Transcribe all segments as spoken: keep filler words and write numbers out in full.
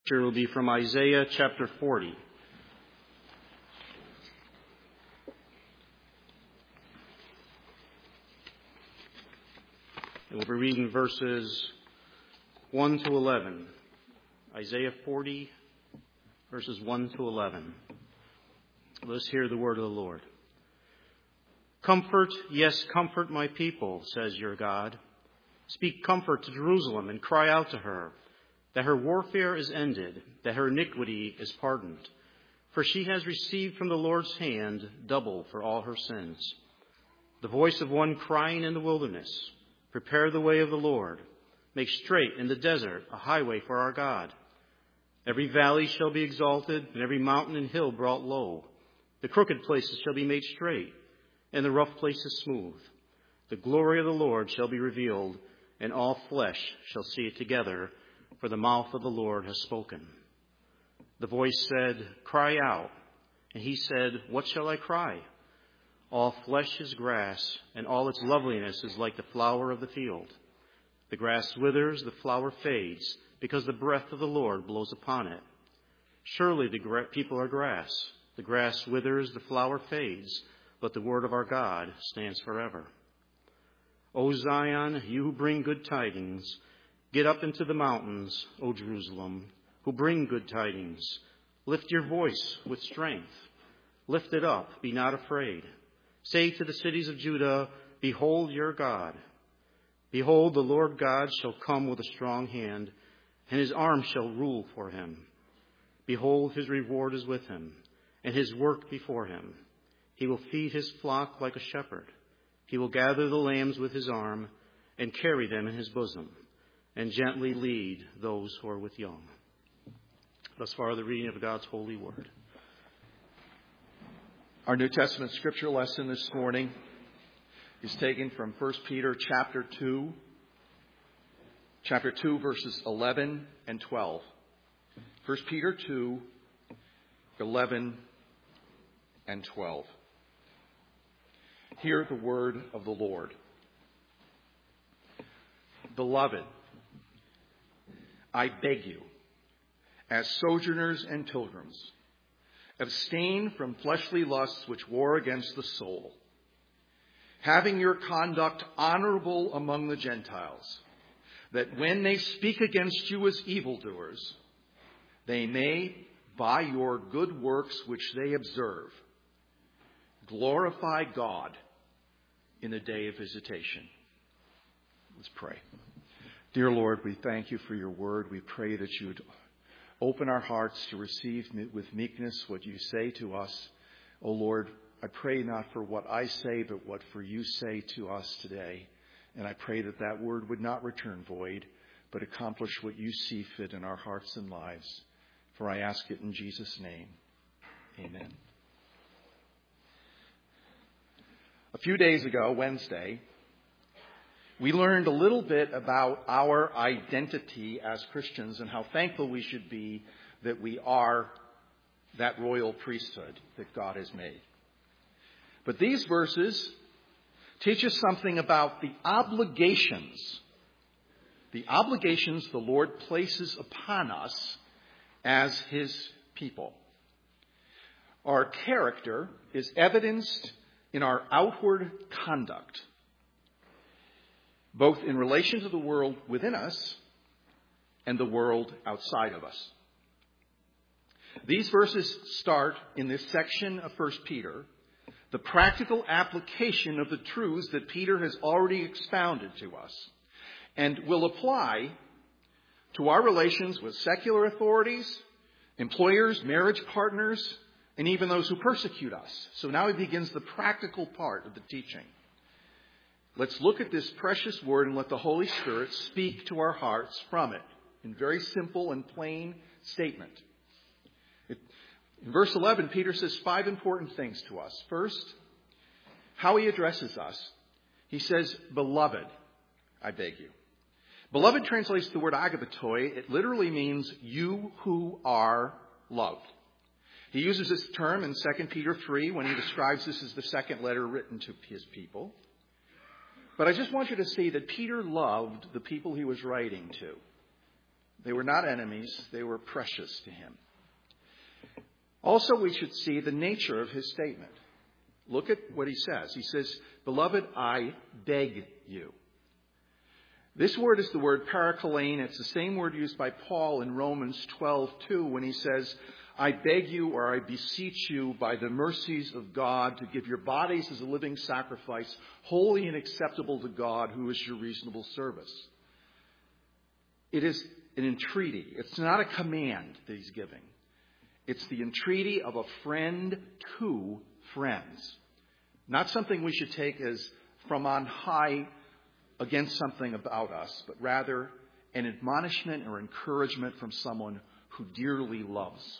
Scripture will be from Isaiah chapter forty. And we'll be reading verses one to eleven. Isaiah forty, verses one to eleven. Let us hear the word of the Lord. Comfort, yes, comfort my people, says your God. Speak comfort to Jerusalem and cry out to her, that her warfare is ended, that her iniquity is pardoned. For she has received from the Lord's hand double for all her sins. The voice of one crying in the wilderness, prepare the way of the Lord, make straight in the desert a highway for our God. Every valley shall be exalted, and every mountain and hill brought low. The crooked places shall be made straight, and the rough places smooth. The glory of the Lord shall be revealed, and all flesh shall see it together, for the mouth of the Lord has spoken. The voice said, cry out. And he said, what shall I cry? All flesh is grass, and all its loveliness is like the flower of the field. The grass withers, the flower fades, because the breath of the Lord blows upon it. Surely the gra- people are grass. The grass withers, the flower fades, but the word of our God stands forever. O Zion, you who bring good tidings, get up into the mountains, O Jerusalem, who bring good tidings. Lift your voice with strength. Lift it up, be not afraid. Say to the cities of Judah, behold your God. Behold, the Lord God shall come with a strong hand, and his arm shall rule for him. Behold, his reward is with him, and his work before him. He will feed his flock like a shepherd. He will gather the lambs with his arm, and carry them in his bosom, and gently lead those who are with young. Thus far, the reading of God's holy word. Our New Testament scripture lesson this morning is taken from First Peter chapter two, chapter two, verses eleven and twelve. First Peter two, eleven and twelve. Hear the word of the Lord. Beloved, I beg you, as sojourners and pilgrims, abstain from fleshly lusts which war against the soul, having your conduct honorable among the Gentiles, that when they speak against you as evildoers, they may, by your good works which they observe, glorify God in the day of visitation. Let's pray. Dear Lord, we thank you for your word. We pray that you would open our hearts to receive with meekness what you say to us. O Lord, I pray not for what I say, but what for you say to us today. And I pray that that word would not return void, but accomplish what you see fit in our hearts and lives. For I ask it in Jesus' name. Amen. A few days ago, Wednesday, we learned a little bit about our identity as Christians and how thankful we should be that we are that royal priesthood that God has made. But these verses teach us something about the obligations, the obligations the Lord places upon us as his people. Our character is evidenced in our outward conduct, both in relation to the world within us and the world outside of us. These verses start in this section of First Peter, the practical application of the truths that Peter has already expounded to us, and will apply to our relations with secular authorities, employers, marriage partners, and even those who persecute us. So now he begins the practical part of the teaching. Let's look at this precious word and let the Holy Spirit speak to our hearts from it in very simple and plain statement. It, in verse eleven, Peter says five important things to us. First, how he addresses us. He says, beloved, I beg you. Beloved translates the word agapetoi. It literally means you who are loved. He uses this term in Second Peter three when he describes this as the second letter written to his people. But I just want you to see that Peter loved the people he was writing to. They were not enemies. They were precious to him. Also, we should see the nature of his statement. Look at what he says. He says, "Beloved, I beg you." This word is the word parakalane. It's the same word used by Paul in Romans twelve two when he says, "I beg you, or I beseech you by the mercies of God, to give your bodies as a living sacrifice, holy and acceptable to God, who is your reasonable service." It is an entreaty. It's not a command that he's giving. It's the entreaty of a friend to friends. Not something we should take as from on high against something about us, but rather an admonishment or encouragement from someone who dearly loves.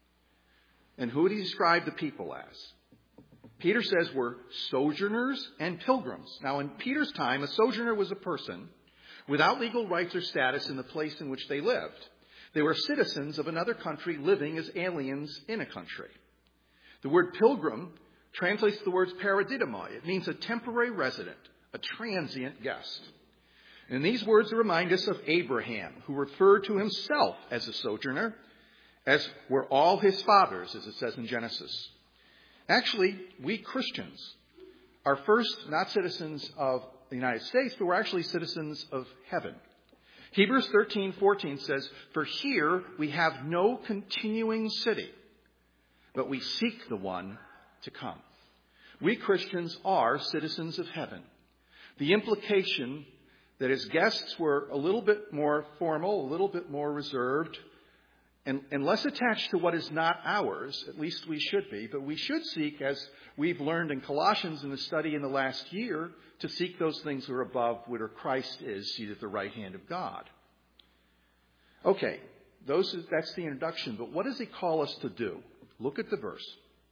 And who would he describe the people as? Peter says we're sojourners and pilgrims. Now, in Peter's time, a sojourner was a person without legal rights or status in the place in which they lived. They were citizens of another country living as aliens in a country. The word pilgrim translates the words paradidomai. It means a temporary resident, a transient guest. And these words remind us of Abraham, who referred to himself as a sojourner, as were all his fathers, as it says in Genesis. Actually, we Christians are first not citizens of the United States, but we're actually citizens of heaven. Hebrews thirteen fourteen says, "For here we have no continuing city, but we seek the one to come." We Christians are citizens of heaven. The implication that as guests we're a little bit more formal, a little bit more reserved, and, and less attached to what is not ours, at least we should be, but we should seek, as we've learned in Colossians in the study in the last year, to seek those things that are above where Christ is, seated at the right hand of God. Okay, those, that's the introduction, but what does he call us to do? Look at the verse.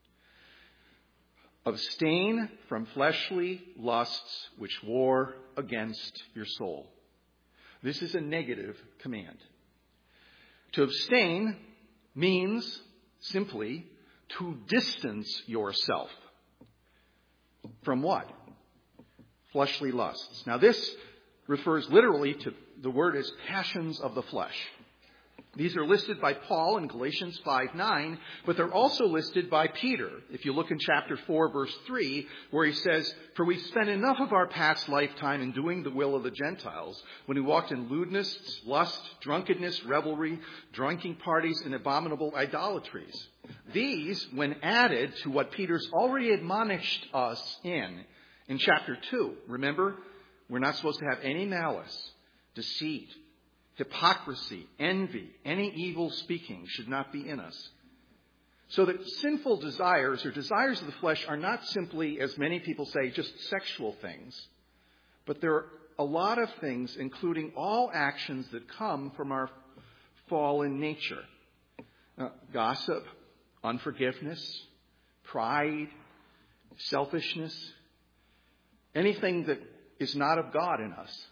"Abstain from fleshly lusts which war against your soul." This is a negative command. To abstain means simply to distance yourself. From what? Fleshly lusts. Now this refers literally to, the word is passions of the flesh. These are listed by Paul in Galatians five nine, but they're also listed by Peter. If you look in chapter four, verse three, where he says, "For we spent enough of our past lifetime in doing the will of the Gentiles, when we walked in lewdness, lust, drunkenness, revelry, drinking parties, and abominable idolatries." These, when added to what Peter's already admonished us in, in chapter two, remember, we're not supposed to have any malice, deceit, hypocrisy, envy, any evil speaking should not be in us. So that sinful desires or desires of the flesh are not simply, as many people say, just sexual things, but there are a lot of things, including all actions that come from our fallen nature. Uh, gossip, unforgiveness, pride, selfishness, anything that is not of God in us.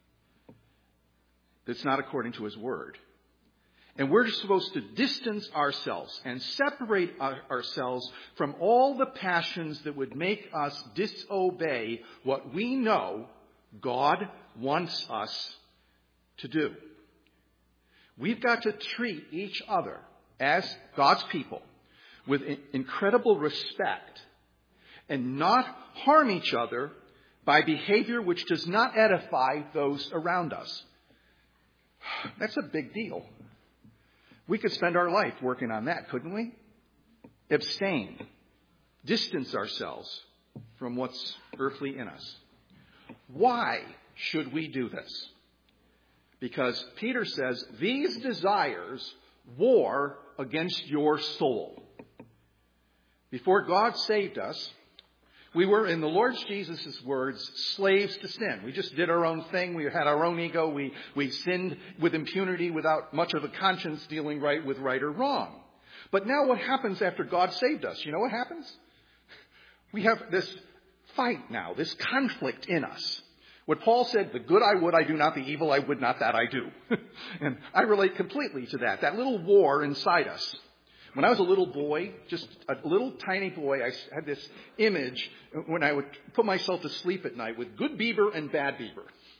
That's not according to his word. And we're supposed to distance ourselves and separate our, ourselves from all the passions that would make us disobey what we know God wants us to do. We've got to treat each other as God's people with incredible respect and not harm each other by behavior which does not edify those around us. That's a big deal. We could spend our life working on that, couldn't we? Abstain. Distance ourselves from what's earthly in us. Why should we do this? Because Peter says these desires war against your soul. Before God saved us, we were, in the Lord Jesus' words, slaves to sin. We just did our own thing. We had our own ego. We, we sinned with impunity without much of a conscience dealing right with right or wrong. But now what happens after God saved us? You know what happens? We have this fight now, this conflict in us. What Paul said, "The good I would, I do not. The evil I would not, that I do." And I relate completely to that, that little war inside us. When I was a little boy, just a little tiny boy, I had this image when I would put myself to sleep at night with good Beaver and bad Beaver.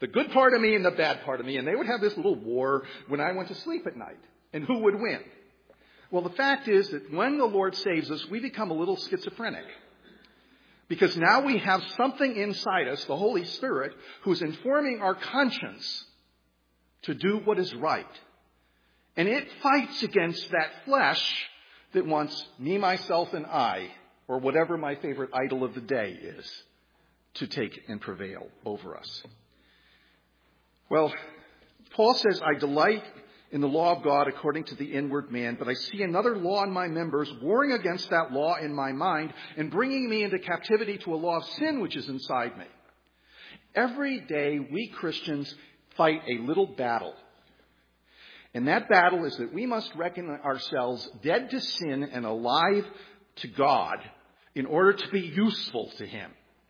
The good part of me and the bad part of me. And they would have this little war when I went to sleep at night. And who would win? Well, the fact is that when the Lord saves us, we become a little schizophrenic. Because now we have something inside us, the Holy Spirit, who's informing our conscience to do what is right. And it fights against that flesh that wants me, myself, and I, or whatever my favorite idol of the day is, to take and prevail over us. Well, Paul says, I delight in the law of God according to the inward man, but I see another law in my members, warring against that law in my mind, and bringing me into captivity to a law of sin which is inside me. Every day we Christians fight a little battle. And that battle is that we must reckon ourselves dead to sin and alive to God in order to be useful to Him.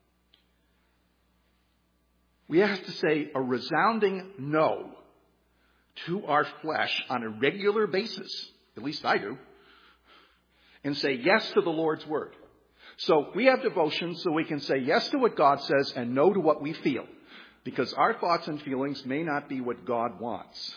We have to say a resounding no to our flesh on a regular basis, at least I do, and say yes to the Lord's word. So we have devotion so we can say yes to what God says and no to what we feel, because our thoughts and feelings may not be what God wants.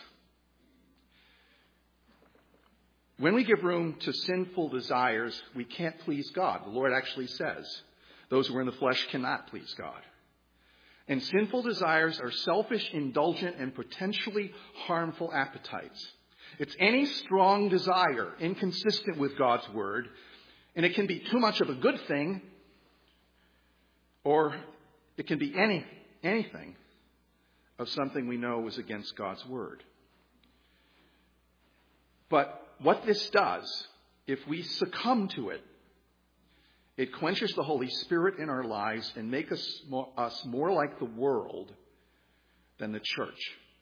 When we give room to sinful desires, we can't please God. The Lord actually says those who are in the flesh cannot please God. And sinful desires are selfish, indulgent, and potentially harmful appetites. It's any strong desire inconsistent with God's word, and it can be too much of a good thing, or it can be any anything of something we know is against God's word. But what this does, if we succumb to it, it quenches the Holy Spirit in our lives and makes us more, us more like the world than the church.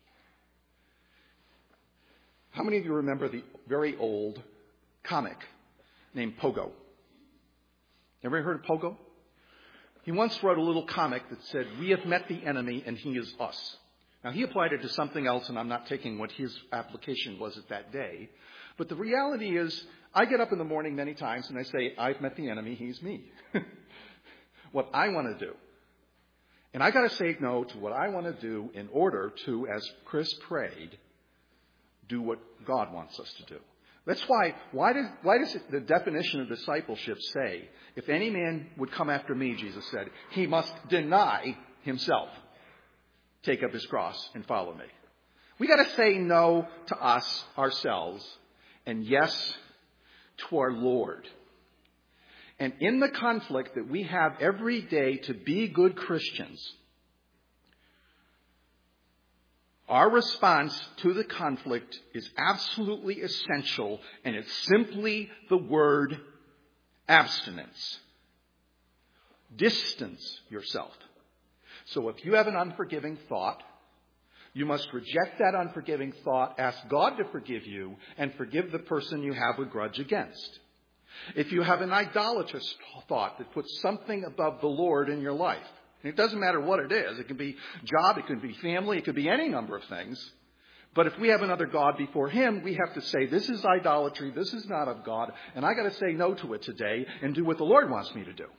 How many of you remember the very old comic named Pogo? Ever heard of Pogo? He once wrote a little comic that said, "We have met the enemy and he is us." Now, he applied it to something else, and I'm not taking what his application was at that day. But the reality is, I get up in the morning many times and I say, I've met the enemy, he's me. What I want to do. And I got to say no to what I want to do in order to, as Chris prayed, do what God wants us to do. That's why, why does, why does it, the definition of discipleship say, if any man would come after me, Jesus said, he must deny himself, take up his cross, and follow me. We got to say no to us, ourselves, and yes to our Lord. And in the conflict that we have every day to be good Christians, our response to the conflict is absolutely essential, and it's simply the word abstinence. Distance yourself. So if you have an unforgiving thought, you must reject that unforgiving thought, ask God to forgive you, and forgive the person you have a grudge against. If you have an idolatrous thought that puts something above the Lord in your life, and it doesn't matter what it is, it can be job, it can be family, it could be any number of things. But if we have another God before Him, we have to say, this is idolatry, this is not of God, and I got to say no to it today and do what the Lord wants me to do.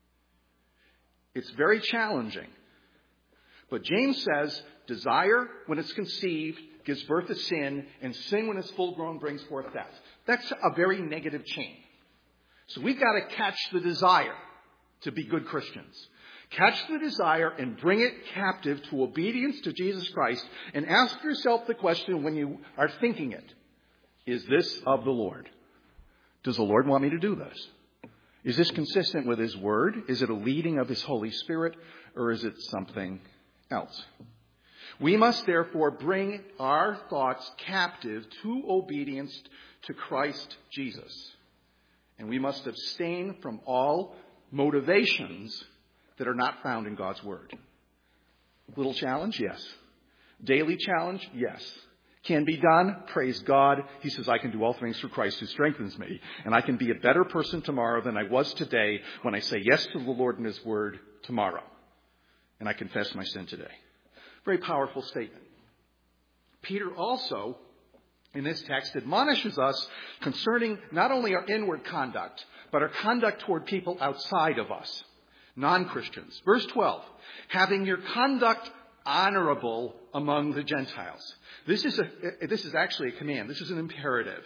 It's very challenging. But James says, desire, when it's conceived, gives birth to sin, and sin, when it's full grown, brings forth death. That's a very negative chain. So we've got to catch the desire to be good Christians. Catch the desire and bring it captive to obedience to Jesus Christ, and ask yourself the question when you are thinking it, is this of the Lord? Does the Lord want me to do this? Is this consistent with His Word? Is it a leading of His Holy Spirit, or is it something else? We must therefore bring our thoughts captive to obedience to Christ Jesus. And we must abstain from all motivations that are not found in God's Word. Little challenge? Yes. Daily challenge? Yes. Can be done? Praise God. He says, I can do all things through Christ who strengthens me. And I can be a better person tomorrow than I was today when I say yes to the Lord and His Word tomorrow. And I confess my sin today. Very powerful statement. Peter also, in this text, admonishes us concerning not only our inward conduct, but our conduct toward people outside of us, non-Christians. Verse twelve, having your conduct honorable among the Gentiles. This is a, this is actually a command. This is an imperative.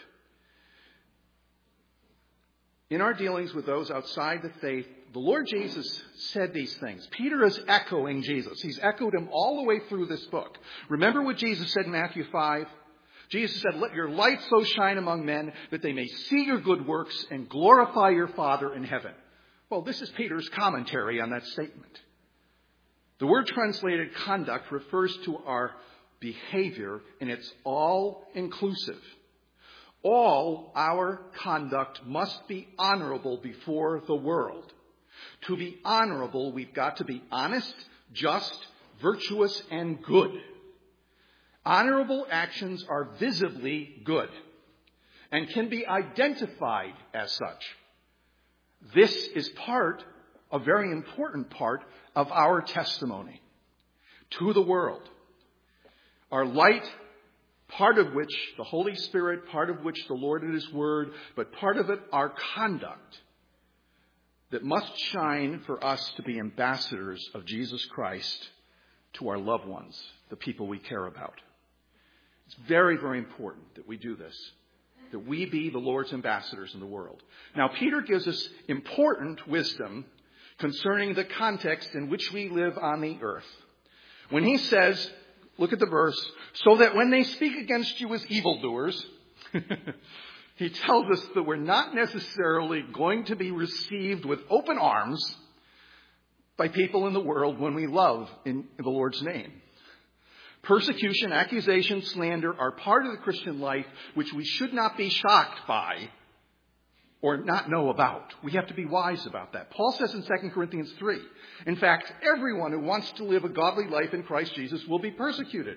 In our dealings with those outside the faith, the Lord Jesus said these things. Peter is echoing Jesus. He's echoed him all the way through this book. Remember what Jesus said in Matthew five? Jesus said, "Let your light so shine among men that they may see your good works and glorify your Father in heaven." Well, this is Peter's commentary on that statement. The word translated conduct refers to our behavior, and it's all-inclusive. All our conduct must be honorable before the world. To be honorable, we've got to be honest, just, virtuous, and good. Honorable actions are visibly good and can be identified as such. This is part, a very important part, of our testimony to the world. Our light, part of which the Holy Spirit, part of which the Lord and His Word, but part of it our conduct that must shine for us to be ambassadors of Jesus Christ to our loved ones, the people we care about. It's very, very important that we do this, that we be the Lord's ambassadors in the world. Now, Peter gives us important wisdom concerning the context in which we live on the earth. When he says, look at the verse, so that when they speak against you as evildoers, he tells us that we're not necessarily going to be received with open arms by people in the world when we love in the Lord's name. Persecution, accusation, slander are part of the Christian life which we should not be shocked by or not know about. We have to be wise about that. Paul says in Second Corinthians three, in fact, everyone who wants to live a godly life in Christ Jesus will be persecuted.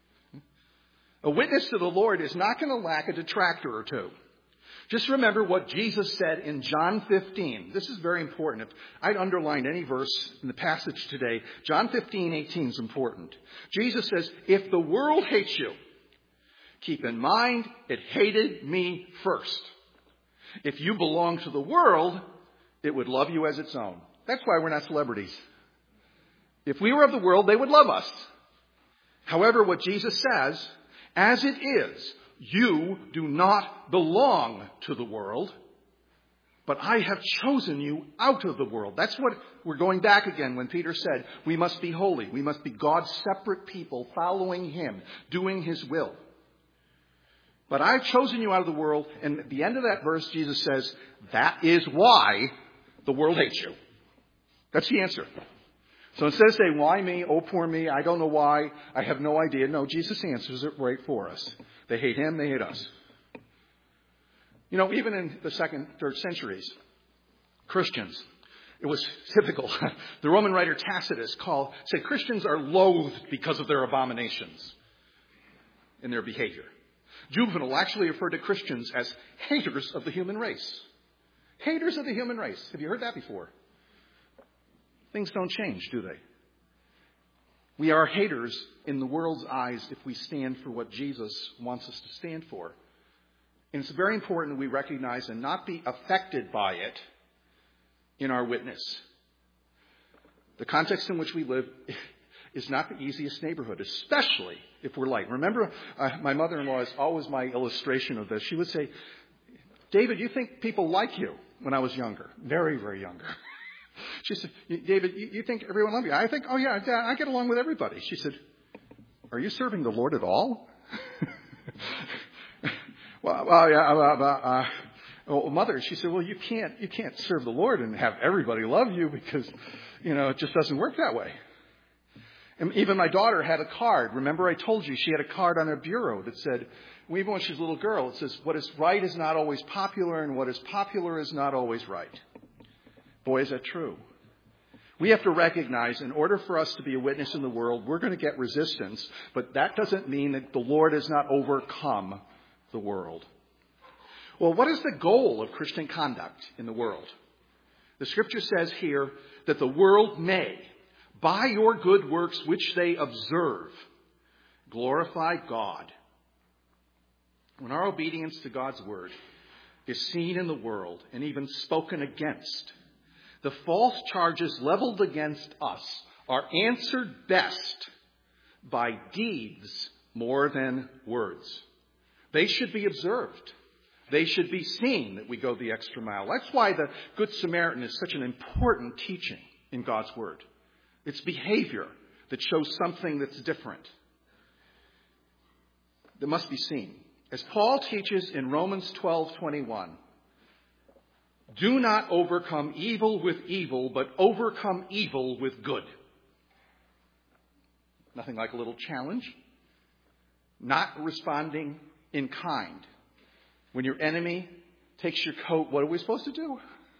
A witness to the Lord is not going to lack a detractor or two. Just remember what Jesus said in John fifteen. This is very important. If I'd underlined any verse in the passage today, John fifteen eighteen is important. Jesus says, if the world hates you, keep in mind it hated me first. If you belong to the world, it would love you as its own. That's why we're not celebrities. If we were of the world, they would love us. However, what Jesus says, as it is, you do not belong to the world, but I have chosen you out of the world. That's what we're going back again when Peter said we must be holy. We must be God's separate people following Him, doing His will. But I've chosen you out of the world. And at the end of that verse, Jesus says, that is why the world hates you. That's the answer. So instead of saying, why me? Oh, poor me. I don't know why. I have no idea. No, Jesus answers it right for us. They hate Him. They hate us. You know, even in the second, third centuries, Christians, it was typical. The Roman writer Tacitus called, said Christians are loathed because of their abominations in their behavior. Juvenal actually referred to Christians as haters of the human race. Haters of the human race. Have you heard that before? Things don't change, do they? We are haters in the world's eyes if we stand for what Jesus wants us to stand for. And it's very important that we recognize and not be affected by it in our witness. The context in which we live is not the easiest neighborhood, especially if we're light. Remember, uh, my mother-in-law is always my illustration of this. She would say, David, you think people like you? When I was younger, very, very younger. She said, David, you, you think everyone loves you? I think, oh yeah, I get along with everybody. She said, are you serving the Lord at all? well, well, yeah, uh, uh, well, mother, she said, well, you can't, you can't serve the Lord and have everybody love you because, you know, it just doesn't work that way. And even my daughter had a card. Remember I told you she had a card on her bureau that said, even when she was a little girl, it says, what is right is not always popular and what is popular is not always right. Boy, is that true. We have to recognize in order for us to be a witness in the world, we're going to get resistance, but that doesn't mean that the Lord has not overcome the world. Well, what is the goal of Christian conduct in the world? The scripture says here that the world may, by your good works which they observe, glorify God. When our obedience to God's word is seen in the world and even spoken against, the false charges leveled against us are answered best by deeds more than words. They should be observed. They should be seen that we go the extra mile. That's why the Good Samaritan is such an important teaching in God's Word. It's behavior that shows something that's different, that must be seen. As Paul teaches in Romans twelve twenty-one, do not overcome evil with evil, but overcome evil with good. Nothing like a little challenge. Not responding in kind. When your enemy takes your coat, what are we supposed to do?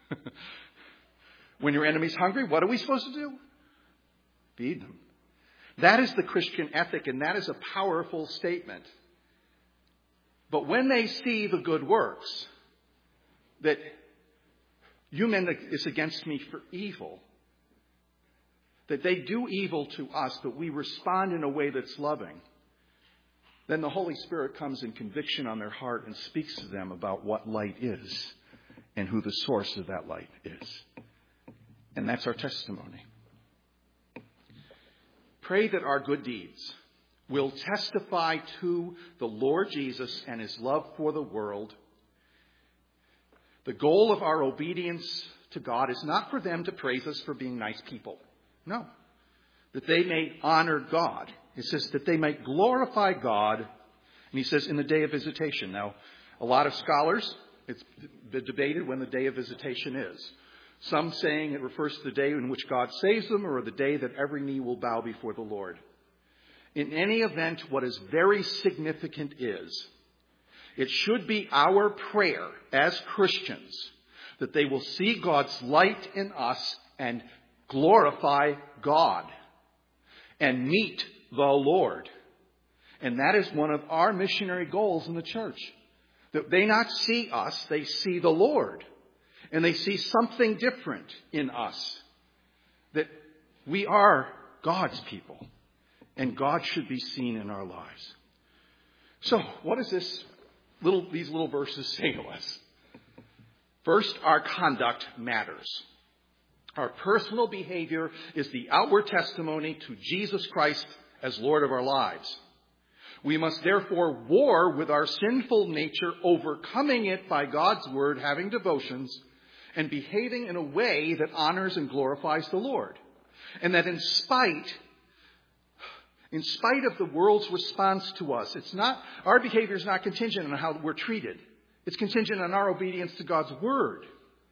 When your enemy's hungry, what are we supposed to do? Feed them. That is the Christian ethic, and that is a powerful statement. But when they see the good works, that you meant is against me for evil, that they do evil to us, but we respond in a way that's loving, then the Holy Spirit comes in conviction on their heart and speaks to them about what light is and who the source of that light is. And that's our testimony. Pray that our good deeds will testify to the Lord Jesus and his love for the world. The goal of our obedience to God is not for them to praise us for being nice people. No. That they may honor God. It says that they might glorify God. And he says in the day of visitation. Now, a lot of scholars, it's been debated when the day of visitation is. Some saying it refers to the day in which God saves them, or the day that every knee will bow before the Lord. In any event, what is very significant is it should be our prayer as Christians that they will see God's light in us and glorify God and meet the Lord. And that is one of our missionary goals in the church. That they not see us, they see the Lord. And they see something different in us. That we are God's people. And God should be seen in our lives. So, what does this little, these little verses say to us? First, our conduct matters. Our personal behavior is the outward testimony to Jesus Christ as Lord of our lives. We must therefore war with our sinful nature, overcoming it by God's word, having devotions, and behaving in a way that honors and glorifies the Lord. And that in spite, in spite of the world's response to us, it's not, our behavior is not contingent on how we're treated. It's contingent on our obedience to God's word.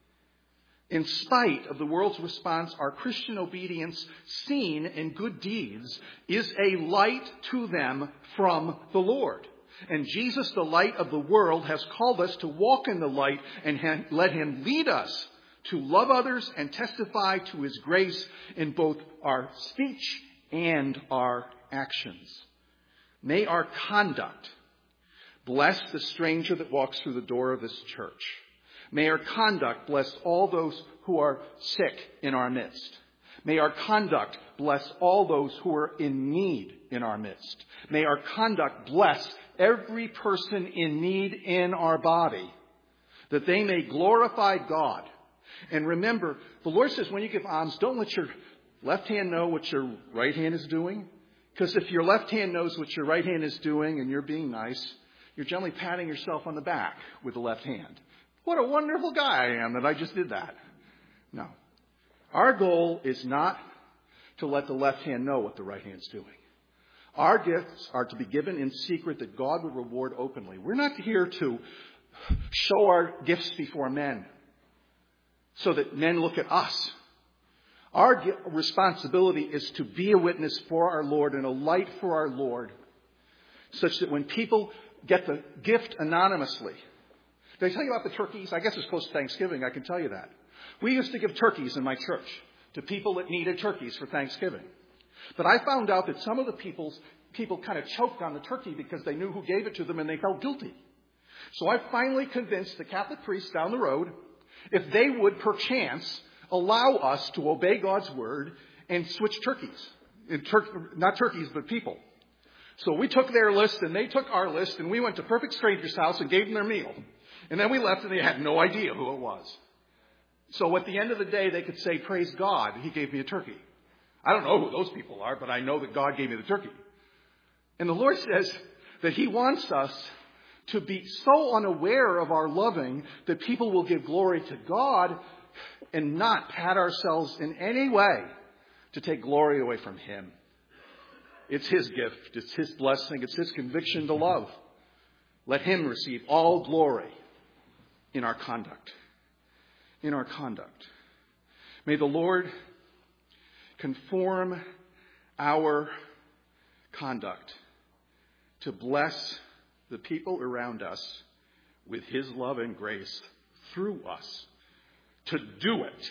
In spite of the world's response, our Christian obedience, seen in good deeds, is a light to them from the Lord. And Jesus, the light of the world, has called us to walk in the light and let him lead us to love others and testify to his grace in both our speech and our actions. May our conduct bless the stranger that walks through the door of this church. May our conduct bless all those who are sick in our midst. May our conduct bless all those who are in need in our midst. May our conduct bless every person in need in our body, that they may glorify God. And remember, the Lord says when you give alms, don't let your left hand know what your right hand is doing. Because if your left hand knows what your right hand is doing and you're being nice, you're generally patting yourself on the back with the left hand. What a wonderful guy I am that I just did that. No. Our goal is not to let the left hand know what the right hand's doing. Our gifts are to be given in secret that God will reward openly. We're not here to show our gifts before men so that men look at us. Our responsibility is to be a witness for our Lord and a light for our Lord, such that when people get the gift anonymously. Did I tell you about the turkeys? I guess it's close to Thanksgiving. I can tell you that. We used to give turkeys in my church to people that needed turkeys for Thanksgiving. But I found out that some of the people's, people kind of choked on the turkey because they knew who gave it to them and they felt guilty. So I finally convinced the Catholic priests down the road if they would perchance allow us to obey God's word and switch turkeys. In tur- not turkeys, but people. So we took their list and they took our list and we went to perfect stranger's house and gave them their meal. And then we left and they had no idea who it was. So at the end of the day, they could say, praise God, he gave me a turkey. I don't know who those people are, but I know that God gave me the turkey. And the Lord says that he wants us to be so unaware of our loving that people will give glory to God and not pat ourselves in any way to take glory away from him. It's his gift. It's his blessing. It's his conviction to love. Let him receive all glory in our conduct. In our conduct. May the Lord conform our conduct to bless the people around us with his love and grace through us. To do it,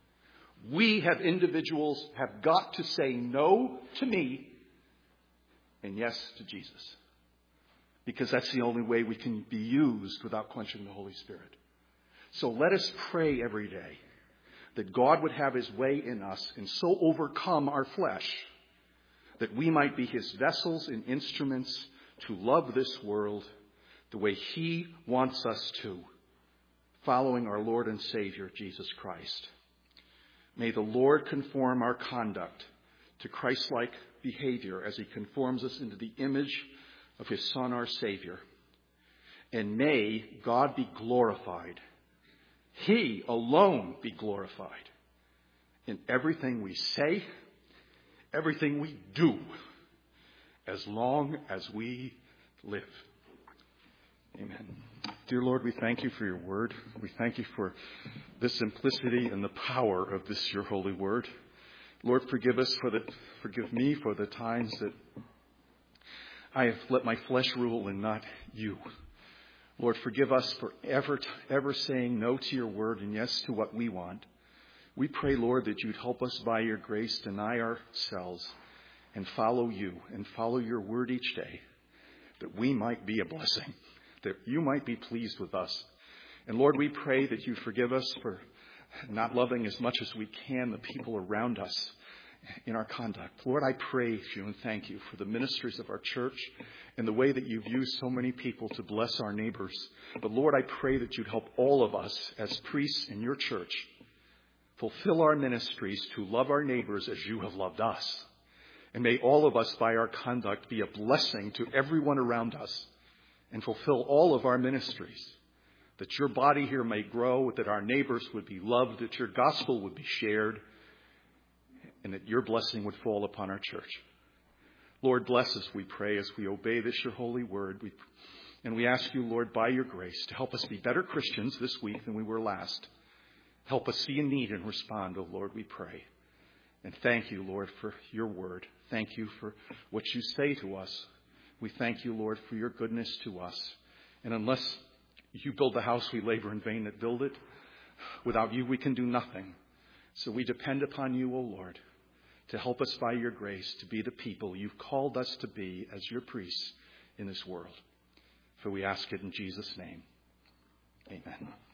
we have individuals have got to say no to me and yes to Jesus. Because that's the only way we can be used without quenching the Holy Spirit. So let us pray every day that God would have his way in us and so overcome our flesh that we might be his vessels and instruments to love this world the way he wants us to, following our Lord and Savior, Jesus Christ. May the Lord conform our conduct to Christ-like behavior as he conforms us into the image of his Son, our Savior. And may God be glorified. He alone be glorified in everything we say, everything we do, as long as we live. Amen. Dear Lord, we thank you for your word. We thank you for the simplicity and the power of this, your holy word. Lord, forgive us for the, forgive me for the times that I have let my flesh rule and not you. Lord, forgive us for ever, ever saying no to your word and yes to what we want. We pray, Lord, that you'd help us by your grace deny ourselves and follow you and follow your word each day, that we might be a blessing, that you might be pleased with us. And Lord, we pray that you forgive us for not loving as much as we can the people around us in our conduct. Lord, I praise you and thank you for the ministries of our church and the way that you've used so many people to bless our neighbors. But Lord, I pray that you'd help all of us as priests in your church fulfill our ministries to love our neighbors as you have loved us. And may all of us, by our conduct, be a blessing to everyone around us and fulfill all of our ministries, that your body here may grow, that our neighbors would be loved, that your gospel would be shared, and that your blessing would fall upon our church. Lord, bless us, we pray, as we obey this, your holy word. We, and we ask you, Lord, by your grace, to help us be better Christians this week than we were last. Help us see a need and respond, oh Lord, we pray. And thank you, Lord, for your word. Thank you for what you say to us. We thank you, Lord, for your goodness to us. And unless you build the house, we labor in vain that build it. Without you, we can do nothing. So we depend upon you, O Lord, to help us by your grace to be the people you've called us to be as your priests in this world. For we ask it in Jesus' name. Amen.